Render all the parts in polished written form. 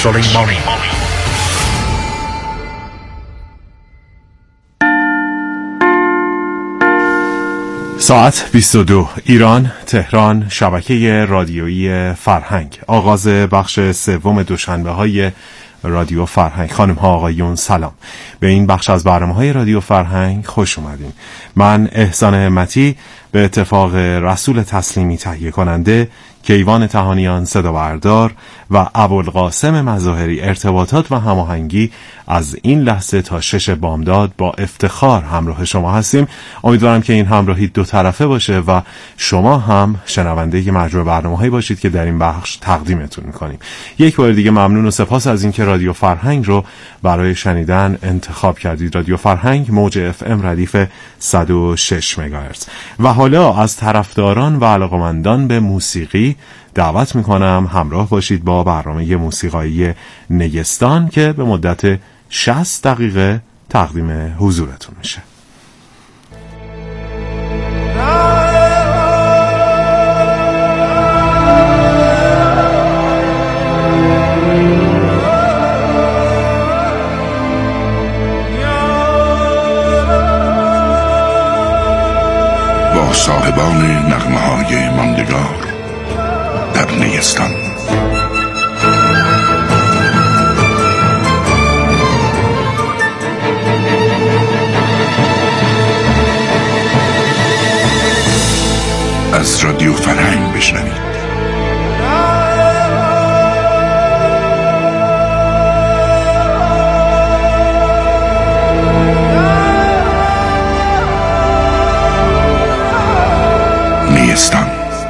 سلیمانی. ساعت 22 ایران، تهران، شبکه رادیویی فرهنگ. آغاز بخش سوم دوشنبه های رادیو فرهنگ. خانم ها آقایون سلام، به این بخش از برنامه های رادیو فرهنگ خوش اومدین. من احسان همتی به اتفاق رسول تسلیمی تهیه کننده، کیوان تهانیان صدا بردار و ابوالقاسم مظاهری ارتباطات و هماهنگی از این لحظه تا 6 بامداد با افتخار همراه شما هستیم. امیدوارم که این همراهی دو طرفه باشه و شما هم شنونده مجموعه برنامه‌هایی باشید که در این بخش تقدیمتون می‌کنیم. یک بار دیگه ممنون و سپاس از اینکه رادیو فرهنگ رو برای شنیدن انتخاب کردید. رادیو فرهنگ موج FM ردیف 106 مگاهرتز. و حالا از طرفداران و علاقه‌مندان به موسیقی دعوت میکنم همراه باشید با برنامه موسیقایی نگستان که به مدت 60 دقیقه تقدیم حضورتون میشه. با صاحبان نغمه‌های ماندگار در نیستان. از رادیو فرهنگ بشنوید. نیستان.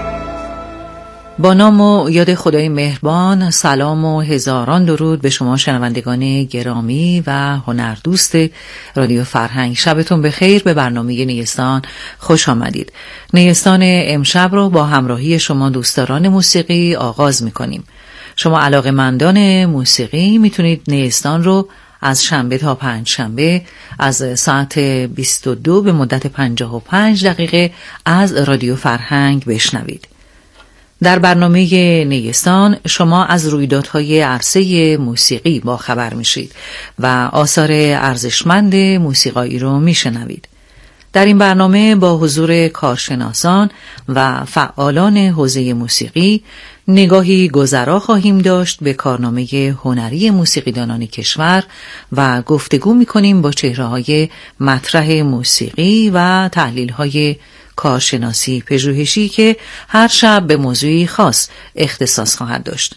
با نام و یاد خدای مهربان، سلام و هزاران درود به شما شنوندگان گرامی و هنردوست رادیو فرهنگ. شبتون بخیر. به برنامه نیستان خوش آمدید. نیستان امشب رو با همراهی شما دوستداران موسیقی آغاز میکنیم. شما علاقه‌مندان موسیقی میتونید نیستان رو از شنبه تا پنجشنبه از ساعت 22 به مدت 55 دقیقه از رادیو فرهنگ بشنوید. در برنامه نیستان شما از رویدادهای عرصه موسیقی با خبر میشید و آثار ارزشمند موسیقایی رو میشنوید. در این برنامه با حضور کارشناسان و فعالان حوزه موسیقی نگاهی گذرا خواهیم داشت به کارنامه هنری موسیقیدانان کشور و گفتگو می‌کنیم با چهره‌های مطرح موسیقی و تحلیل‌های کارشناسی پژوهشی که هر شب به موضوعی خاص اختصاص خواهد داشت.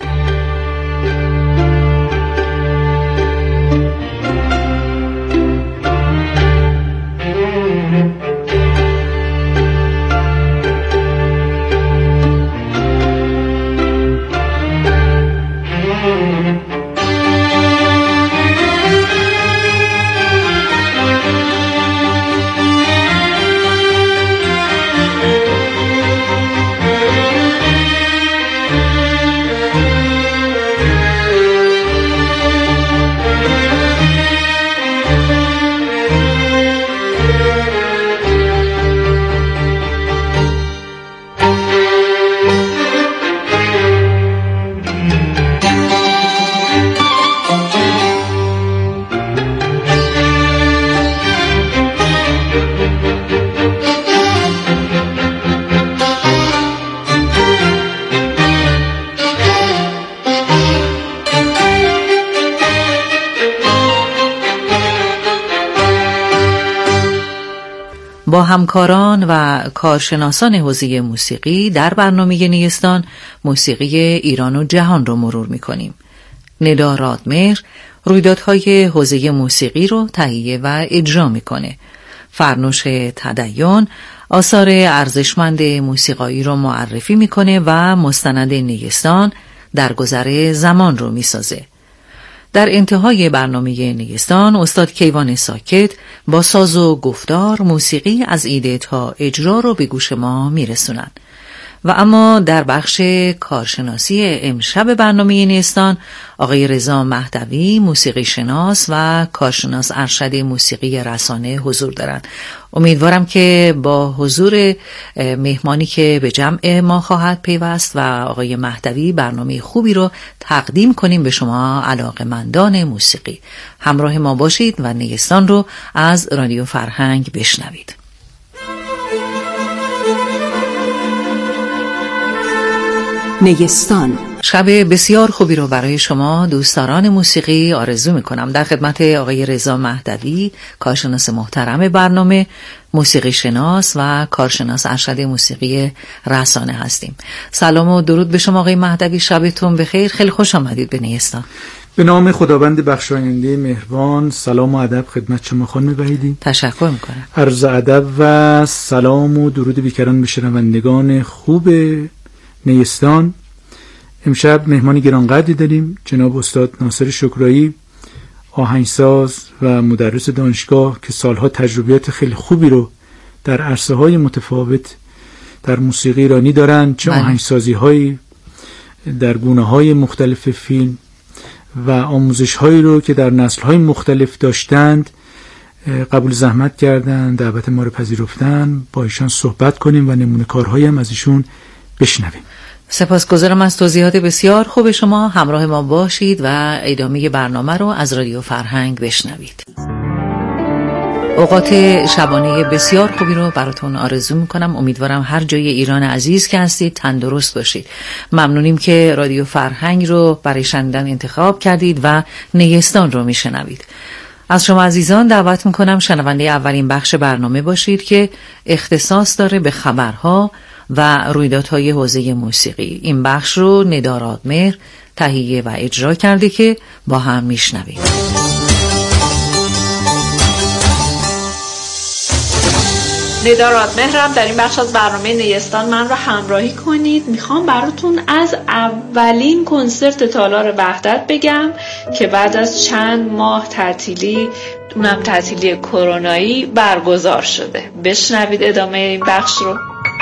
با همکاران و کارشناسان حوزه موسیقی در برنامه نیستان موسیقی ایران و جهان رو مرور می‌کنیم. ندا رادمهر رویدادهای حوزه موسیقی رو تهیه و اجرا می‌کنه. فرنوش تدین آثار ارزشمند موسیقایی رو معرفی می‌کنه و مستند نیستان در گذر زمان رو می‌سازه. در انتهای برنامه نیستان استاد کیوان ساکت با ساز و گفتار موسیقی از ایده تا اجرا رو به گوش ما میرسونن و اما در بخش کارشناسی امشب برنامه نیستان آقای رضا مهدوی موسیقی شناس و کارشناس ارشد موسیقی رسانه حضور دارند. امیدوارم که با حضور مهمانی که به جمع ما خواهد پیوست و آقای مهدوی برنامه خوبی رو تقدیم کنیم به شما علاقه‌مندان موسیقی. همراه ما باشید و نیستان رو از رادیو فرهنگ بشنوید. نیستان شب بسیار خوبی رو برای شما دوستداران موسیقی آرزو میکنم. در خدمت آقای رضا مهدوی، کارشناس محترم برنامه، موسیقی شناس و کارشناس ارشد موسیقی رسانه هستیم. سلام و درود به شما آقای مهدوی، شبتون بخیر. خیلی خوش آمدید به نیستان. به نام خداوند بخشاینده مهربان، سلام و ادب خدمت شما خانم وحیدی. تشکر میکنم. عرض ادب و سلام و درود بیکران به شنوندگان خوب نیستان. امشب مهمان گرانقدری داریم، جناب استاد ناصر شکرایی، آهنگساز و مدرس دانشگاه که سالها تجربیات خیلی خوبی رو در عرصه‌های متفاوت در موسیقی ایرانی دارن، چه آهنگسازی‌هایی در گونه‌های مختلف فیلم و آموزش‌هایی رو که در نسل‌های مختلف داشتند قبول زحمت کردن، دعوت ما رو پذیرفتن. با ایشان صحبت کنیم و نمونه کارهایی هم از ایشون بشنویم. سپاسگزارم از توضیحات بسیار خوب شما. همراه ما باشید و ادامه برنامه رو از رادیو فرهنگ بشنوید. اوقات شبانه بسیار خوبی رو براتون آرزو میکنم. امیدوارم هر جای ایران عزیز که هستید تندرست باشید. ممنونیم که رادیو فرهنگ رو برای شنیدن انتخاب کردید و نیستان رو میشنوید. از شما عزیزان دعوت میکنم شنونده اولین بخش برنامه باشید که اختصاص داره به خبرها و رویدادهای حوزه موسیقی. این بخش رو ندا رادمهر تهیه و اجرا کرده که با هم میشنویم. ندا رادمهرم. در این بخش از برنامه نیستان من رو همراهی کنید. میخوام براتون از اولین کنسرت تالار وحدت بگم که بعد از چند ماه تعطیلی، اونم تعطیلی کرونایی، برگزار شده. بشنوید ادامه این بخش رو.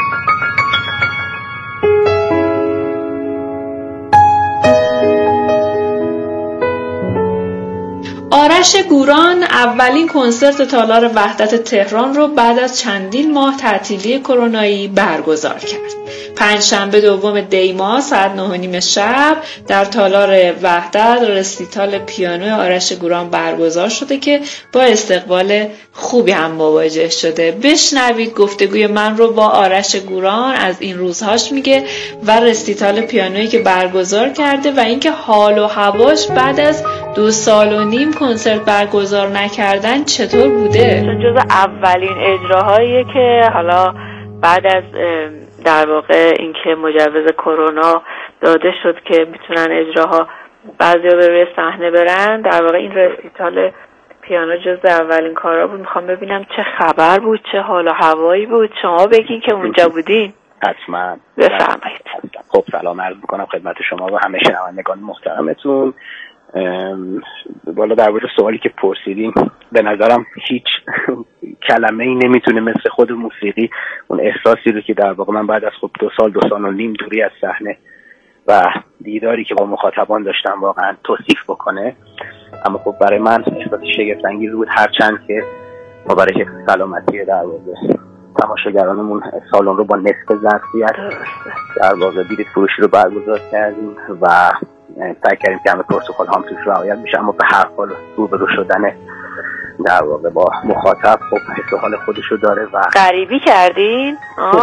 آرش گوران اولین کنسرت تالار وحدت تهران رو بعد از چندین ماه تعطیلی کرونایی برگزار کرد. پنجشنبه دوم دی ماه ساعت 9:30 شب در تالار وحدت رسیتال پیانو آرش گوران برگزار شده که با استقبال خوبی هم مواجه شده. بشنوید گفتگوی من رو با آرش گوران از این روزهاش میگه و رسیتال پیانویی که برگزار کرده و اینکه حال و هواش بعد از 2.5 سال کنسرت برگزار نکردن چطور بوده. چون جز اولین اجراهاییه که حالا بعد از در واقع اینکه مجوز کرونا داده شد که میتونن اجراها بعضیا به روی صحنه برن، در واقع این رسیتال پیانو جز اولین کارا بود. میخوام ببینم چه خبر بود، چه حال و هوایی بود. شما بگین که اونجا بودین. حتما. بفرمایید. خب سلام عرض میکنم خدمت شما و همه شنوندگان محترمتون. بالا در مورد سوالی که پرسیدین، به نظرم هیچ کلمه ای نمیتونه مثل خود موسیقی اون احساسی رو که در واقع من بعد از خب 2 سال 2.5 سال دوری از صحنه و دیداری که با مخاطبان داشتم واقعا توصیف بکنه. اما خب برای من احساس شگفت انگیز بود، هرچند که ما برای سلامتی در واقع تماشاگرانمون سالن رو با نصف ظرفیت در واقع بلیط فروشی رو برگزار کردیم و سعی کردیم که همه پروتکل هم توش رعایت بشه، اما به هر حال روبرو شدن در واقع با مخاطب خب حس و حال خودشو داره و غریبی کردین؟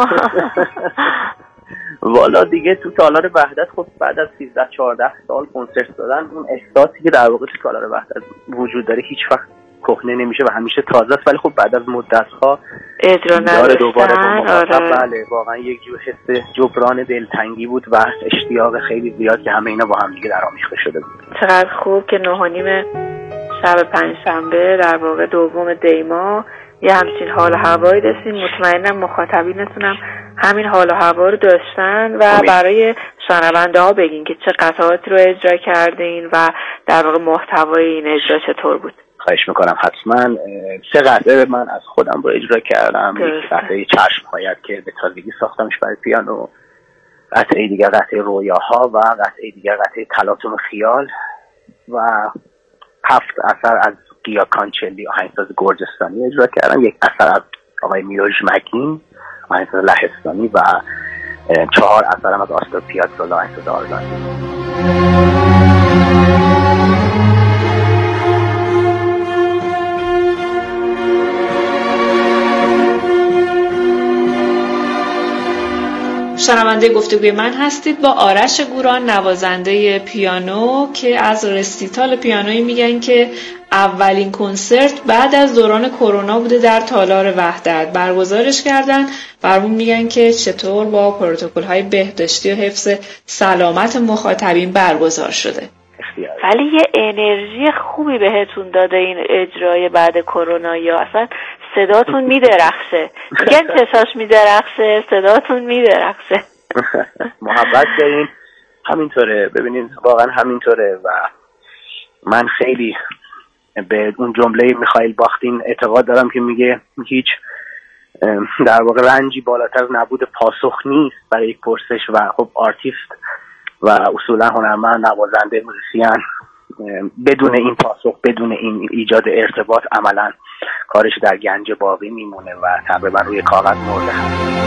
والا دیگه تو تالار وحدت خب بعد از 13-14 سال کنسرت دادن اون احساسی که در واقع تو تالار وحدت وجود داره هیچ وقت کهنه نمیشه و همیشه تازه است، ولی خب بعد از مدت‌ها اجرا نداشتن دوباره با مخاطب بله واقعا یک جور حس جبران دلتنگی بود و اشتیاق خیلی زیاد که همه اینا با هم دیگه درآمیخته شده بود. چقدر خوب که 9:30 شب پنجشنبه در واقع دوم دی ماه یه همچین حال و هوایی داشتین. مطمئنم مخاطبینتونم همین حال و هوا رو داشتن و برای شنونده ها بگین که چه قطعاتی رو اجرا کردین و در واقع محتوای این اجرا چطور بود. خواهش میکنم. حتما 3 قطعه من از خودم رو اجرا کردم. یک قطعه چشم‌هایت که به تازگی ساختمش برای پیانو، قطعه دیگر قطعه رویاها و قطعه دیگر قطعه تلاطم خیال و 7 اثر از گیا کانچلی آهنگساز گرجستانی اجرا کردم، 1 اثر از آقای میلوش مکین آهنگساز لهستانی و 4 اثرم از آستور پیازولا آهنگساز آرژانتین. شنونده گفتگوی من هستید با آرش گوران، نوازنده پیانو که از رسیتال پیانویی میگن که اولین کنسرت بعد از دوران کرونا بوده در تالار وحدت برگزارش کردن. برامون میگن که چطور با پروتکل‌های بهداشتی و حفظ سلامت مخاطبین برگزار شده. ولی یه انرژی خوبی بهتون داده این اجرای بعد کرونا، یا اصلا صداتون میدرخشه. میگن چشاش میدرخشه، صداتون میدرخشه. محبت دارین، همینطوره. ببینید واقعا همینطوره و من خیلی به اون جمله میخائیل باختین اعتقاد دارم که میگه هیچ در واقع رنجی بالاتر از نبود پاسخ نیست برای یک پرسش و خب آرتیست و اصولا هنرمند، نوازنده، موزیسین بدون این پاسخ، بدون این ایجاد ارتباط عملا کارش در گنج باقی میمونه و تقریبا روی کاغذ مرده هست.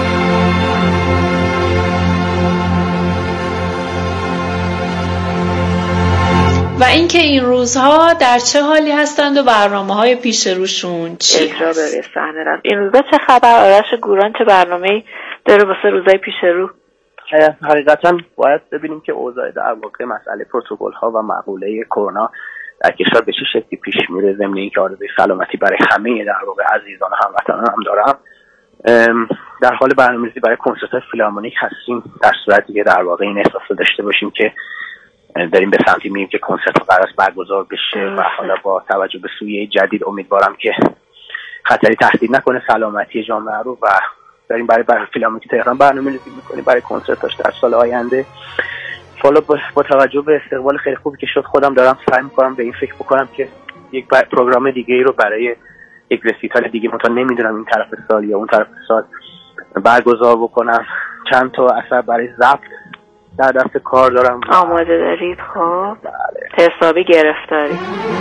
و اینکه این روزها در چه حالی هستند و برنامه‌های پیش روشون چی اجرا بره صحنه رفت. این روزا چه خبر؟ آرش گوران چه برنامه‌ای داره واسه روزای پیش رو؟ حقیقتا باید ببینیم که اوضاع در واقع مسئله پروتکل‌ها و مقوله کرونا در کشور به چه شکلی پیش میره، ضمن اینکه آرزوی سلامتی برای همه در واقع عزیزان و هموطنان هم دارم. در حال برنامه‌ریزی برای کنسرت‌های فیلارمونیک هستیم، در صورتی که در واقع این احساس رو داشته باشیم که داریم به سمتی میریم که کنسرت قرار است برگزار بشه و حالا با توجه به سویه جدید امیدوارم که خطری تهدید نکنه سلامتی جامعه رو و داریم برای فیلارمونیک تهران برنامه‌ریزی می‌کنیم برای کنسرتاش در سال آینده. حالا با توجه به استقبال خیلی خوبی که شد خودم دارم سعی می‌کنم به این فکر بکنم که یک پروگرام دیگه‌ای رو برای یک رسیتال دیگه مثلا نمیدونم این طرف سال یا اون طرف سال برگزار بکنم. چند تا اثر برای ضبط در دست کار دارم. آماده دارید؟ خب بله. حسابی گرفتاری.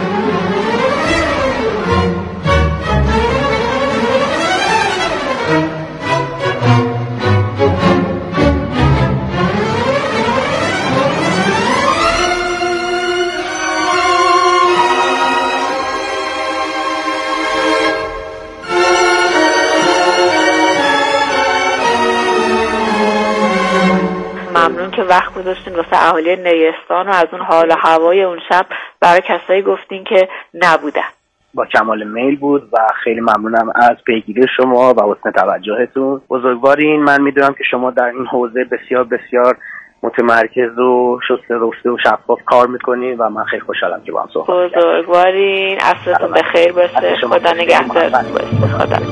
ممنون که وقت گذاشتین واسه اهالی نیستان و از اون حال و هوای اون شب برای کسایی گفتین که نبودن. با کمال میل بود و خیلی ممنونم از پیگیری شما و حسن توجهتون. بزرگوارین، من میدونم که شما در این حوزه بسیار بسیار متمرکز و شسته رفته و شفاف کار میکنین و من خیلی خوشحالم که با هم صحبت کردیم. بزرگوارین، عصرتون بخیر باشه. خدا نگهدارتون باشه. خدا.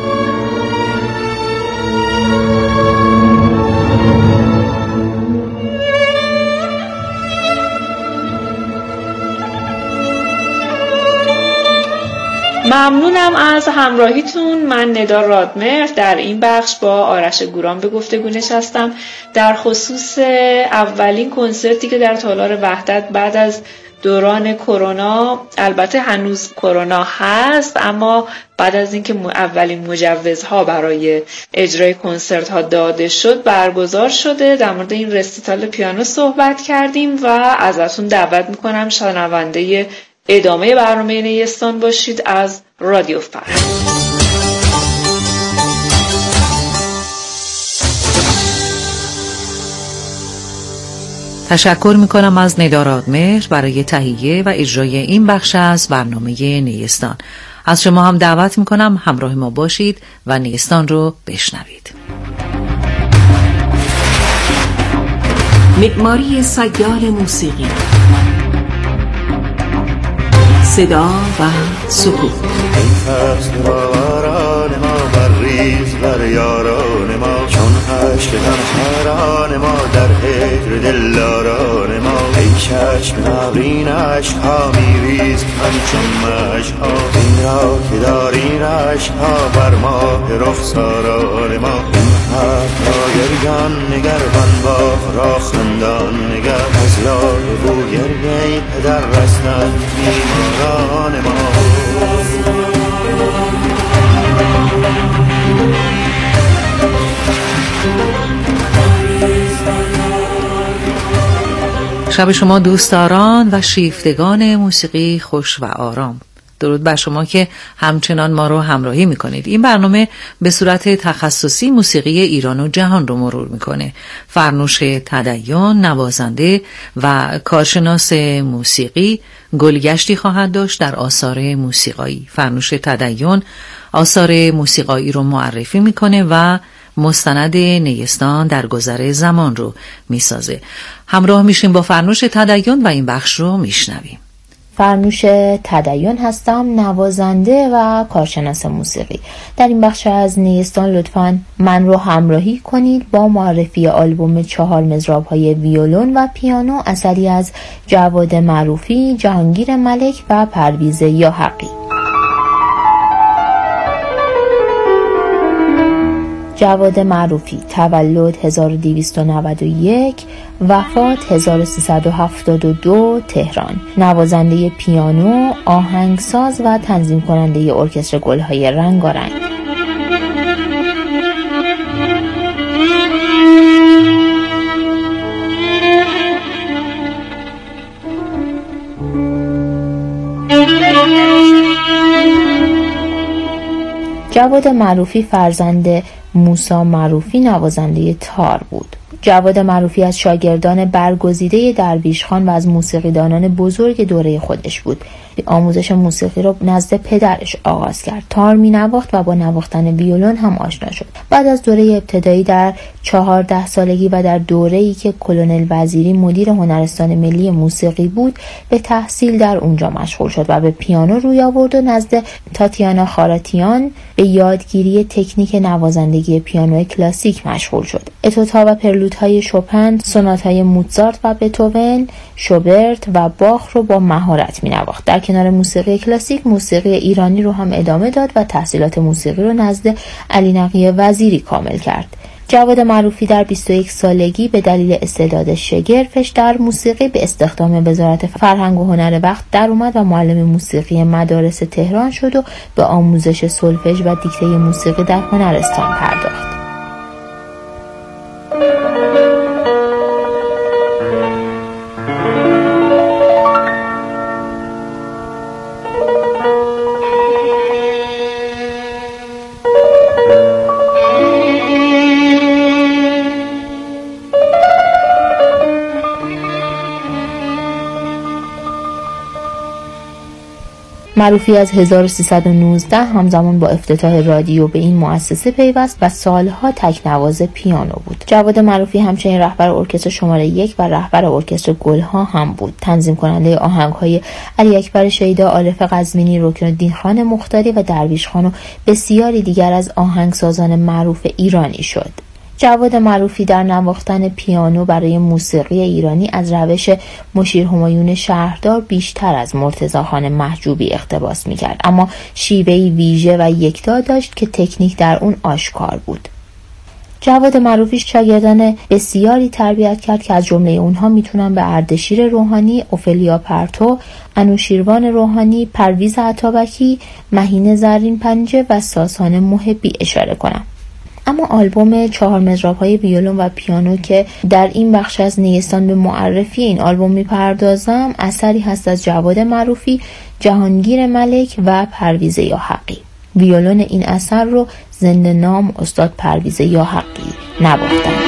ممنونم از همراهیتون. من ندا رادمهر در این بخش با آرش گوران به گفتگو نشستم در خصوص اولین کنسرتی که در تالار وحدت بعد از دوران کرونا، البته هنوز کرونا هست اما بعد از اینکه اولین مجوزها برای اجرای کنسرت ها داده شد برگزار شده. در مورد این رسیتال پیانو صحبت کردیم و ازتون دعوت میکنم شنونده ادامه برنامه نیستان باشید از رادیو فرهنگ. تشکر میکنم از ندا رادمهر برای تهیه و اجرای این بخش از برنامه نیستان. از شما هم دعوت میکنم همراه ما باشید و نیستان رو بشنوید. معماری سیال موسیقی، صدا و سکوت. این فصل باران ما بر ریز بر یاران ما، چون شدن حیران ما در هجر دلداران ما. ای چشم نبرین عشقها میریز همچون مشکها، این را که داری رشکها بر ماه رخساران ما. این حرف را گریان نگر بنباخ را خندان نگر، از لال بو گریه پدر رستن بیماران ما. شب شما دوستداران و شیفتگان موسیقی خوش و آرام. درود بر شما که همچنان ما رو همراهی میکنید. این برنامه به صورت تخصصی موسیقی ایران و جهان رو مرور میکنه. فرنوش تدین نوازنده و کارشناس موسیقی گلگشتی خواهد داشت در آثار موسیقایی. فرنوش تدین آثار موسیقایی رو معرفی میکنه و مستند نیستان در گذر زمان رو میسازه. همراه میشیم با فرنوش تدین و این بخش رو میشنویم. فرنوش تدین هستم، نوازنده و کارشناس موسیقی. در این بخش از نیستان لطفاً من رو همراهی کنید با معرفی آلبوم 4 مضراب‌های ویولون و پیانو، اثری از جواد معروفی، جهانگیر ملک و پرویز یاحقی. جواد معروفی تولد 1291، وفات 1372، تهران. نوازنده پیانو، آهنگساز و تنظیم کننده ارکستر گل‌های رنگارنگ. جواد معروفی فرزند موسی معروفی نوازنده تار بود. جواد معروفی از شاگردان برگزیده درویش خان و از موسیقیدانان بزرگ دوره خودش بود. آموزش موسیقی را نزد پدرش آغاز کرد. تار می نواخت و با نواختن ویولون هم آشنا شد. بعد از دوره ابتدایی در 14 سالگی و در دوره‌ای که کلونل وزیری مدیر هنرستان ملی موسیقی بود، به تحصیل در اونجا مشغول شد و به پیانو روی آورد و نزد تاتیانا خاراتیان به یادگیری تکنیک نوازندگی پیانو کلاسیک مشغول شد. اتوتا و پرلودهای شوپن، سوناتهای موزارت و بتوون، شوبرت و باخ رو با مهارت می‌نواخت. در کنار موسیقی کلاسیک، موسیقی ایرانی رو هم ادامه داد و تحصیلات موسیقی رو نزد علی نقی وزیری کامل کرد. جواد معروفی در 21 سالگی به دلیل استعداد شگرفش در موسیقی به استخدام وزارت فرهنگ و هنر وقت در اومد و معلم موسیقی مدارس تهران شد و به آموزش سولفژ و دیکته موسیقی در هنرستان پرداخت. معروفی از 1319 همزمان با افتتاح رادیو به این مؤسسه پیوست و سالها تکنواز پیانو بود. جواد معروفی همچنین رهبر ارکستر شماره 1 و رهبر ارکستر گلها هم بود. تنظیم کننده آهنگ‌های علی اکبر شیدا، عارف قزوینی، رکن‌الدین خان مختاری و درویش خان و بسیاری دیگر از آهنگسازان معروف ایرانی شد. جواد معروفی در نواختن پیانو برای موسیقی ایرانی از روش مشیر همایون شهردار بیشتر از مرتضی خان محجوبی اقتباس می‌کرد، اما شیوهی ویژه و یکتا داشت که تکنیک در اون آشکار بود. جواد معروفی شاگردان بسیاری تربیت کرد که از جمله اونها میتونن به اردشیر روحانی، اوفلیا پرتو، انوشیروان روحانی، پرویز عطابکی، مهین زرین پنجه و ساسان محبی اشاره کنم. اما آلبوم 4 مضراب‌های ویولون و پیانو که در این بخش از نیستان به معرفی این آلبوم میپردازم، اثری هست از جواد معروفی، جهانگیر ملک و پرویز یاحقی. ویولون این اثر رو زنده نام استاد پرویز یاحقی نواختند.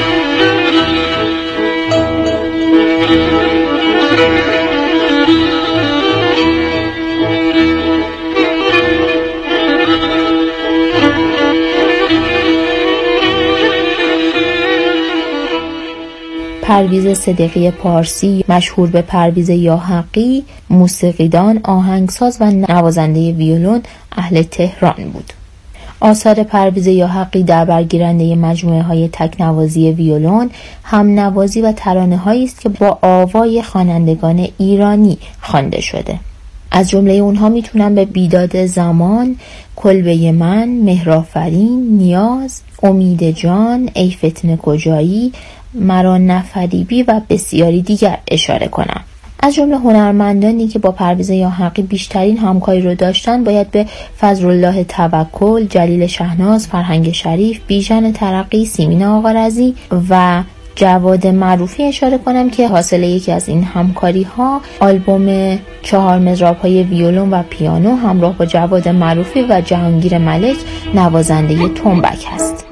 پرویز صدیقی پارسی، مشهور به پرویز یاحقی، موسیقیدان، آهنگساز و نوازنده ویولون، اهل تهران بود. آثار پرویز یاحقی در برگیرنده مجموعه های تکنوازی ویولون، هم نوازی و ترانه هایی است که با آوای خوانندگان ایرانی خوانده شده. از جمله اونها میتونم به بیداد زمان، کلبه من، مهرآفرین، نیاز، امید جان، ای فتنه کجایی، مرا نفریبی و بسیاری دیگر اشاره کنم. از جمله هنرمندانی که با پرویز یاحقی بیشترین همکاری رو داشتن باید به فضلالله توکل، جلیل شهناز، فرهنگ شریف، بیژن ترقی، سیمین آقارزی و جواد معروفی اشاره کنم که حاصل یکی از این همکاری ها آلبوم 4 مضراب های ویولون و پیانو همراه با جواد معروفی و جهانگیر ملک نوازنده تنبک هست.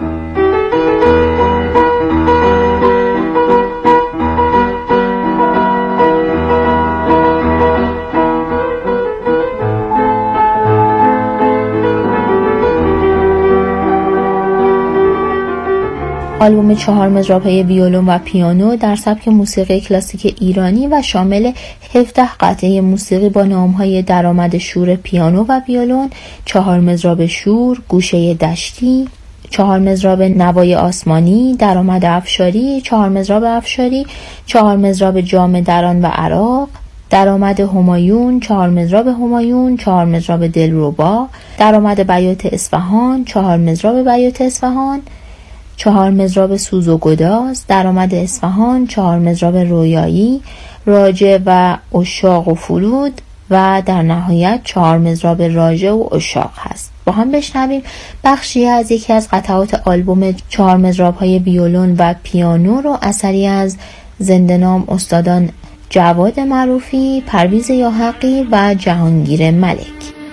آلبوم 4 مضراب های ویولون و پیانو در سبک موسیقی کلاسیک ایرانی و شامل 17 قطعه موسیقی با نام‌های درآمد شور پیانو و ویولون، 4 مضراب شور، گوشه دشتی، 4 مضراب نوای آسمانی، درآمد افشاری، 4 مضراب افشاری، 4 مضراب جام دران و عراق، درآمد همایون، 4 مضراب همایون، 4 مضراب دلربا، درآمد بیات اصفهان، 4 مضراب بیات اصفهان، 4 مضراب سوز و گداز، درآمد اصفهان، 4 مضراب رویایی، راجع و عشاق و فرود و در نهایت 4 مضراب راجع و عشاق هست. با هم بشنویم بخشی از یکی از قطعات آلبوم 4 مضراب های ویولون و پیانو رو، اثری از زنده نام استادان جواد معروفی، پرویز یاحقی و جهانگیر ملک.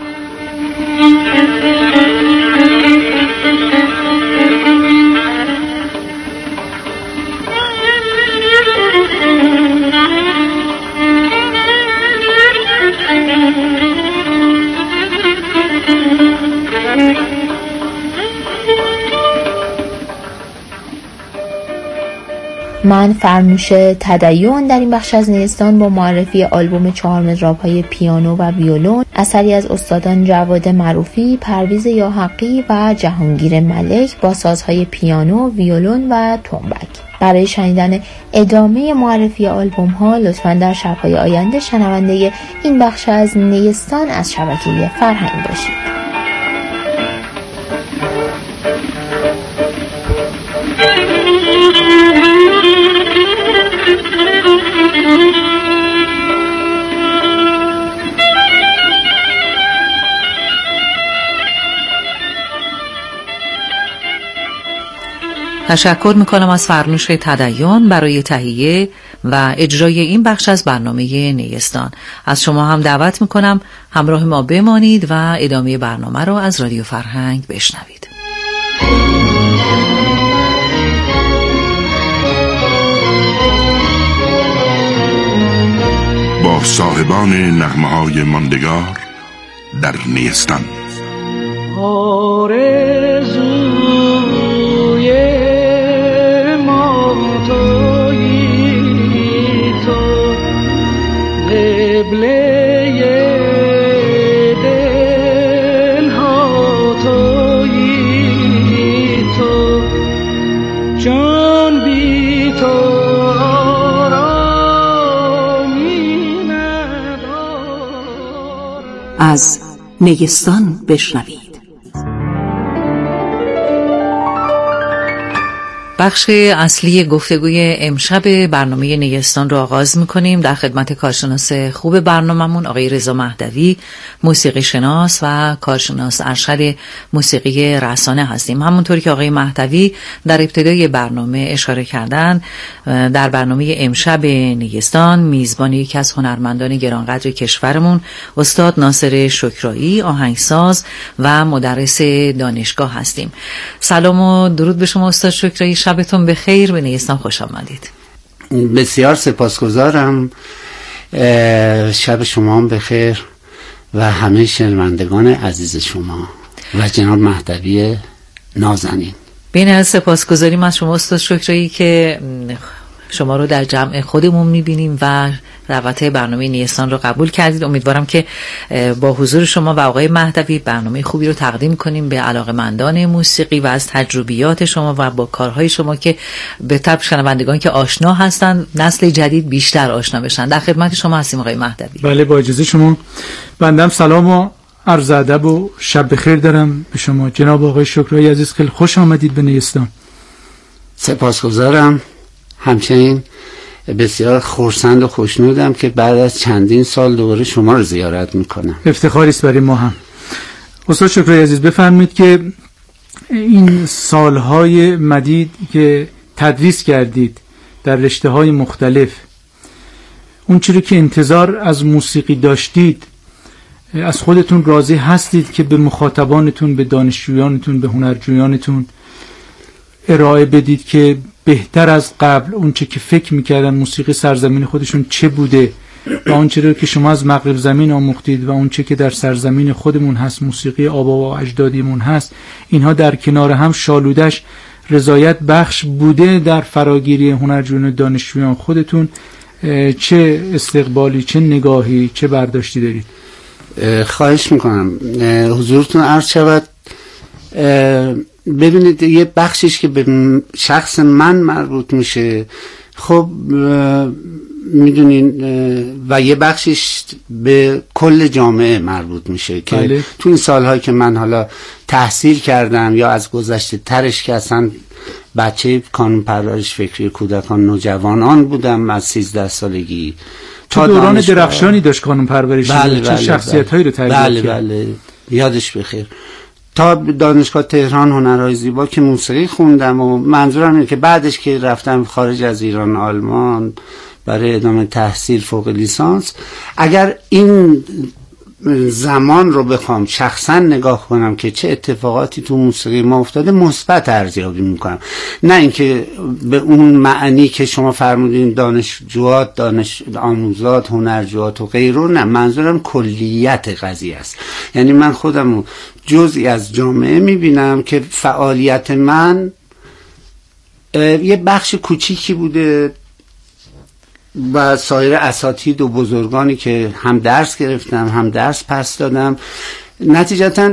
من فرنوش تدین در این بخش از نیستان با معرفی آلبوم 4 مضراب های پیانو و ویولون، اثری از استادان جواد معروفی، پرویز یاحقی و جهانگیر ملک با سازهای پیانو، ویولون و تنبک. برای شنیدن ادامه معرفی آلبوم ها لطفاً در شب‌های آینده شنونده این بخش از نیستان از شبکه فرهنگ باشید. تشکر میکنم از فرنوش تدین برای تهیه و اجرای این بخش از برنامه نیستان. از شما هم دعوت میکنم همراه ما بمانید و ادامه برنامه رو از رادیو فرهنگ بشنوید. با صاحبان نغمه‌های ماندگار در نیستان. از نیستان بشنوید. بخش اصلی گفتگوی امشب برنامه نیستان رو آغاز میکنیم. در خدمت کارشناس خوب برنامه‌مون آقای رضا مهدوی، موسیقی شناس و کارشناس ارشد موسیقی رسانه هستیم. همونطوری که آقای مهدوی در ابتدای برنامه اشاره کردن، در برنامه امشب نیستان میزبان یکی از هنرمندان گرانقدر کشورمون استاد ناصر شکرایی، آهنگساز و مدرس دانشگاه هستیم. سلام و درود به شما استاد شکرایی، شبتون بخیر، به نیستان خوش آمدید. بسیار سپاسگزارم، شب شما هم بخیر و همه شنوندگان عزیز شما و جناب مهدوی نازنین. بین از سپاسگزاریم از شما استاد شکرایی که شما رو در جمع خودمون میبینیم و دعوت برنامه نیستان رو قبول کردید. امیدوارم که با حضور شما و آقای مهدوی برنامه خوبی رو تقدیم کنیم به علاقه‌مندان موسیقی و از تجربیات شما و با کارهای شما که به طب شنوندگان که آشنا هستن نسل جدید بیشتر آشنا بشن. در خدمت شما هستیم آقای مهدوی. بله، با اجازه شما بندم سلام و عرض ادب و شب بخیر دارم به شما جناب آقای شکرایی عزیز. خیلی خوش آمدید به نیستان. سپاسگزارم. همچنین بسیار خرسند و خوشنودم که بعد از چندین سال دوباره شما رو زیارت میکنم. افتخاری است برای ما هم. استاد شکرایی عزیز بفرمایید که این سالهای مدید که تدریس کردید در رشته‌های مختلف، اون چیزی که انتظار از موسیقی داشتید، از خودتون راضی هستید که به مخاطبانتون، به دانشجویانتون، به هنرجویانتون ارائه بدید که بهتر از قبل اون چه که فکر میکردن موسیقی سرزمین خودشون چه بوده و اون چه که شما از مغرب زمین آموختید و اون چه که در سرزمین خودمون هست، موسیقی آبا و اجدادیمون هست، اینها در کنار هم شالودش رضایت بخش بوده در فراگیری هنرجویان و دانشجویان خودتون؟ چه استقبالی، چه نگاهی، چه برداشتی دارید؟ خواهش میکنم حضورتون عرض شود. ببینید یه بخشش که به شخص من مربوط میشه، خب میدونین، و یه بخشش به کل جامعه مربوط میشه که بله. تو این سالهایی که من حالا تحصیل کردم یا از گذشته ترش که اصلا بچه کانون پرورش فکری کودکان نوجوانان بودم از 13 سالگی تا دوران درخشانی داشت کانون پرورش. بله شخصیت هایی رو تربیت کرد. بله یادش بخیر. تا دانشگاه تهران هنرهای زیبا که موسیقی خوندم و منظورم اینه که بعدش که رفتم خارج از ایران آلمان برای ادامه تحصیل فوق لیسانس، اگر این زمان رو بخوام شخصا نگاه کنم که چه اتفاقاتی تو موسیقی ما افتاده، مثبت ارزیابی میکنم، نه اینکه به اون معنی که شما فرمودین دانشجوات، دانش آموزات، هنرجوات و غیره، نه، منظورم کلیت قضیه است. یعنی من خودم رو جزئی از جامعه میبینم که فعالیت من یه بخش کوچیکی بوده و سایر اساتید و بزرگانی که هم درس گرفتم هم درس پس دادم، نتیجتا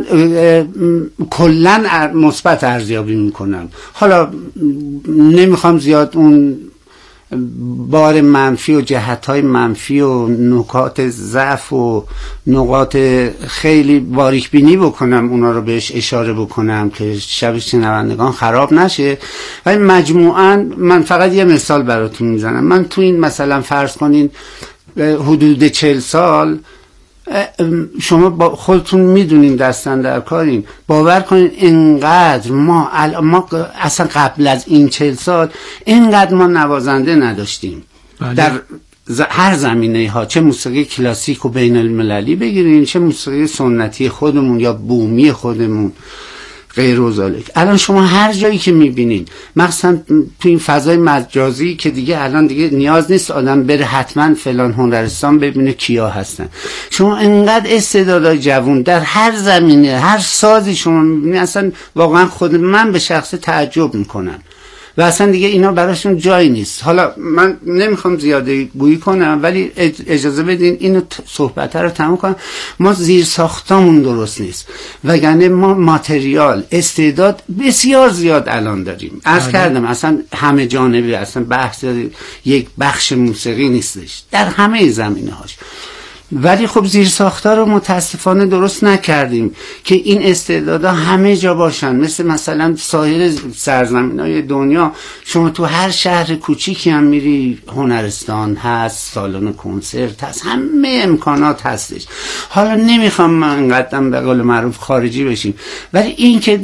کلن مثبت ارزیابی میکنم. حالا نمیخوام زیاد اون بار منفی و جهت‌های منفی و نکات ضعف و نقاط خیلی باریک بینی بکنم، اونا رو بهش اشاره بکنم که شب شنوندگان خراب نشه. ولی مجموعاً من فقط یه مثال براتون میزنم. من تو این مثلا فرض کنین حدود 40 سال شما با خودتون میدونین دستن در کارین، باور کنین اینقدر ما اصلا قبل از این 40 سال اینقدر ما نوازنده نداشتیم. بله. در هر زمینه ها، چه موسیقی کلاسیک و بین المللی بگیرین، چه موسیقی سنتی خودمون یا بومی خودمون غیر و ذالک. الان شما هر جایی که میبینین، مخصوصا تو این فضای مجازی که دیگه الان دیگه نیاز نیست آدم بره حتما فلان هنرستان ببینه کیا هستن، شما انقدر استعدادهای جوان در هر زمینه، هر سازی شما میبینید، اصلا واقعا خود من به شخص تعجب میکنم و اصلا دیگه اینا براشون جایی نیست. حالا من نمیخوام زیاده گویی کنم، ولی اجازه بدین اینو صحبت رو تموم کنم. ما زیر ساختمون درست نیست، وگرنه ما ماتریال، استعداد بسیار زیاد الان داریم. عرض کردم اصلا همه جانبی، اصلا بحث یک بخش موسیقی نیستش، در همه زمینه هاش. ولی خب زیر ساختار رو متاسفانه درست نکردیم که این استعدادها همه جا باشن. مثلا سایر سرزمین‌های دنیا، شما تو هر شهر کوچیکی هم میری هنرستان هست، سالن کنسرت هست، همه امکانات هستش. حالا نمیخوام من انقدر به قول معروف خارجی بشیم، ولی این که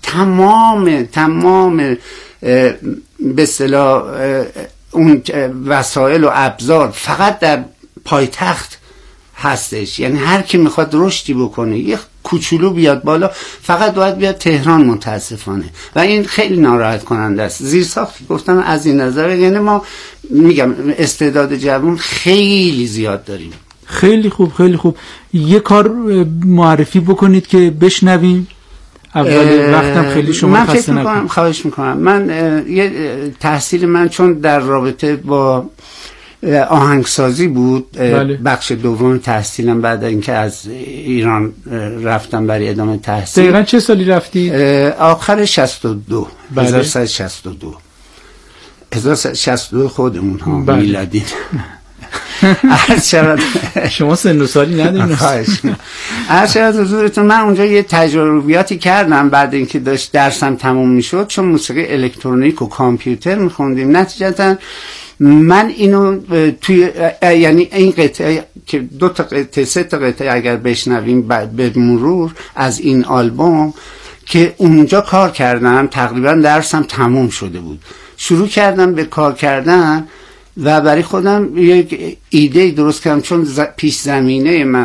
تمام به اصطلاح اون وسایل و ابزار فقط در پایتخت هستش، یعنی هر کی میخواد رشدی بکنه یه کوچولو بیاد بالا فقط باید بیاد تهران، متاسفانه، و این خیلی ناراحت کننده است. زیرساخت گفتم از این نظر، یعنی ما میگم استعداد جوان خیلی زیاد داریم. خیلی خوب، خیلی خوب. یه کار معرفی بکنید که بشنویم اول وقتم خیلی شما من خسته نکنم. خواهش میکنم. من یه تحصیل من چون در رابطه با آهنگسازی بود، بله. بخش دوم تحصیلم بعد اینکه از ایران رفتم برای ادامه تحصیل. دقیقا چه سالی رفتید؟ آخر 62. بله. 1962 1962 خودمون ها. بله. میلادی. شما سن و سالی ندارید. عرض شود حضورتون من اونجا یه تجربیاتی کردم بعد اینکه داشت درسم تموم میشد، چون موسیقی الکترونیک و کامپیوتر میخوندیم. نتیجتا من اینو توی یعنی این قطعه که 2 تا قطعه 3 تا قطعه اگر بشنویم به مرور از این آلبوم که اونجا کار کردم، تقریبا درسم تموم شده بود، شروع کردم به کار کردن و برای خودم یک ایده درست کردم، چون پیش زمینه من